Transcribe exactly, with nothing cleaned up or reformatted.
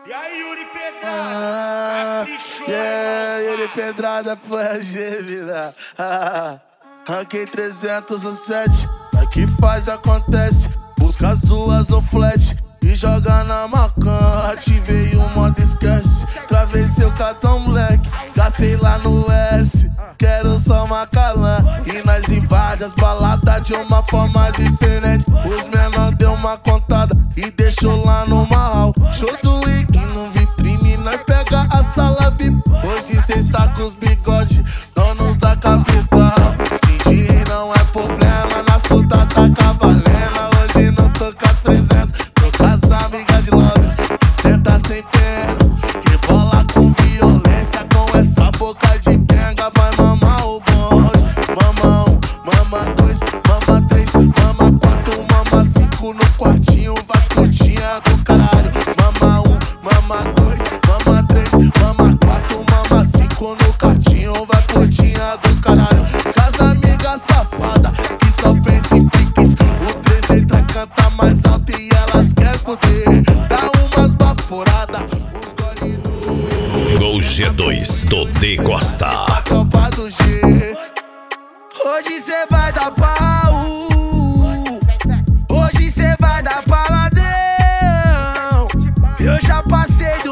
E aí, Yuri Pedrada? Ah, yeah, Yuri Pedrada foi a gêmea. Ah, ranquei trezentos no set. Daqui faz, acontece. Busca as duas no flat e joga na macan. Ativei o modo esquece. Travei seu cartão black. Gastei lá no S. Quero só Macalã. E nós invade as baladas de uma forma diferente. Os menor deu uma contada e deixou lá no mal. Show do Wiki no vitrine, nós pega a sala V I P. Hoje cê está com os bigodes, donos da capital. Fingir não é problema, nas putas tá cavalena. Hoje não tô com as presenças, tô com as amigas de Londres. Cê tá sem pena, rebola com violência. Com essa boca de penga vai mamar o bonde. Mama um, mama dois, mama três, mama quatro, mama cinco no quartinho. Vai putinha do caralho. Mama um, mama dois, mama três, mama quatro, mama cinco no quartinho. Vai putinha do caralho. Casa amiga safada que só pensa em piques. O três letras canta mais alto e elas querem poder. Dá umas baforadas, os gole no whisky. Gol G dois do D Costa. A tropa do G. Hoje cê vai dar pau. Hoje cê vai dar paladão. Eu já passei do